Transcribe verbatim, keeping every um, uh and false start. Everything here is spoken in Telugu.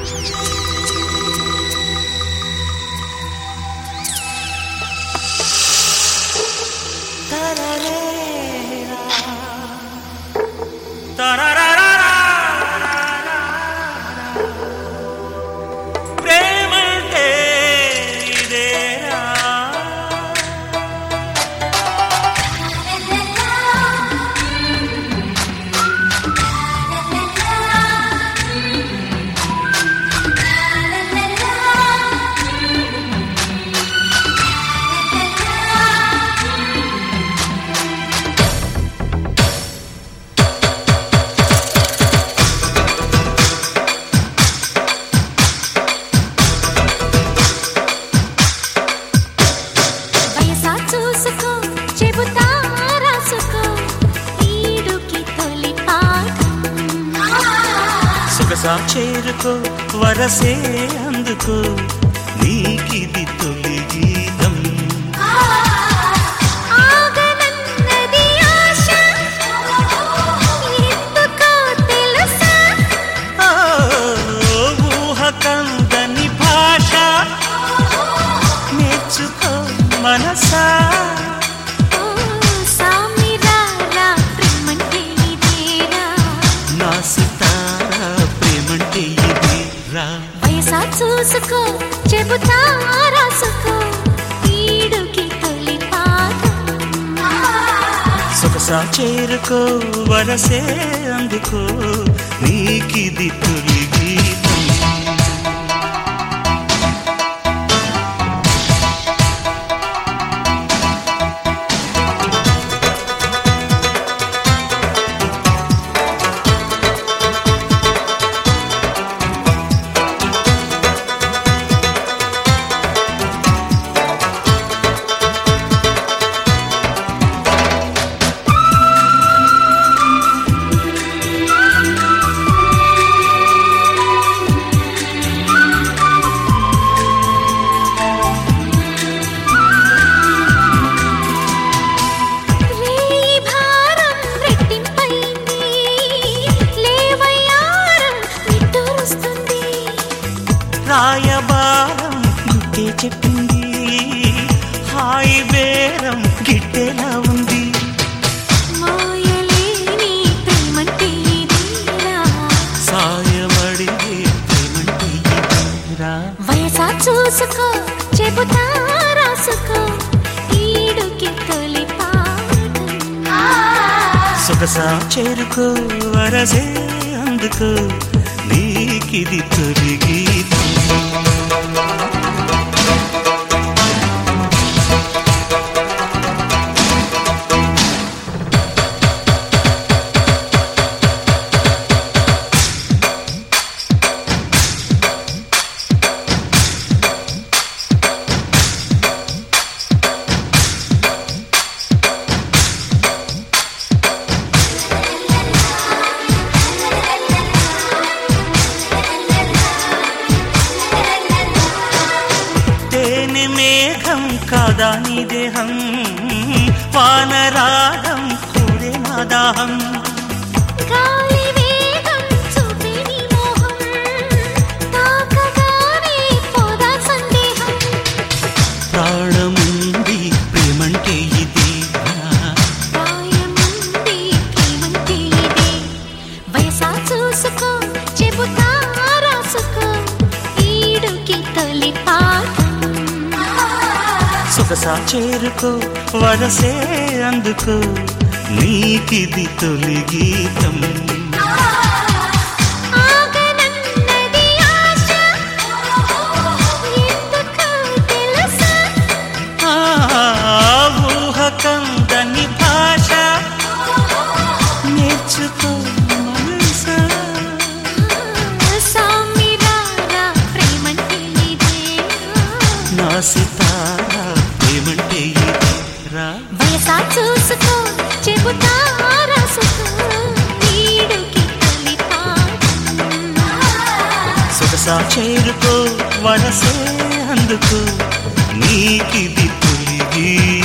చేరుకో వరసే అందుకో నీకిది తొలి గీతం ఆగనన్నది ఆశ ఎందుకో తెలుసా ఊహ కందని భాష నేర్చుకో మనసా సామిరారా ప్రేమంటే ఇదేరా నా సితారా ప్రేమంటే ఇదేరా వయసా చూసుకో చెబుతా రాసుకో ఈడుకి తొలి పాఠం సొగసా చేరుకో వరసే అందుకో నీకిది తొలి గీతం రాయబారం గుట్టే చెప్పింది హాయి బేరం గిట్టేలా ఉంది మోయలేని ప్రేమంటే ఇదేరా సాయమడిగే ప్రేమంటే ఇదేరా వయసా చూసుకో చెబుతా రాసుకో ఈడుకి తొలి పాఠం సొగసా చేరుకో వరసే అందుకో నీకిది తొలి గీతం మేఘం కాదా నీ దేహం వానరాగం కూడే నా దాహం గాలి వేగం చూపే నీ మోహం తాకగానే పోదా సందేహం ప్రాణముంది ప్రేమంటే ఇదేరా ప్రాయముంది ప్రేమంటే ఇదే వయసా చూసుకో చెబుతా రాసుకో ఈడుకి తొలి పాఠం సొగసా చేరుకో వరసే అందుకో నీకిది తొలి గీతం ఆగనన్నది ఆశ ఎందుకో తెలుసా ఊహ కందని భాష నేర్చుకో మనసా సామిరారా ప్రేమంటే ఇదేరా నా సితారా ప్రేమంటే ఇదేరా వయసా చూసుకో చెబుతా రాసుకో ఈడుకి తొలి పాఠం సొగసా చేరుకో వరసే అందుకో నీకిది తొలి గీతం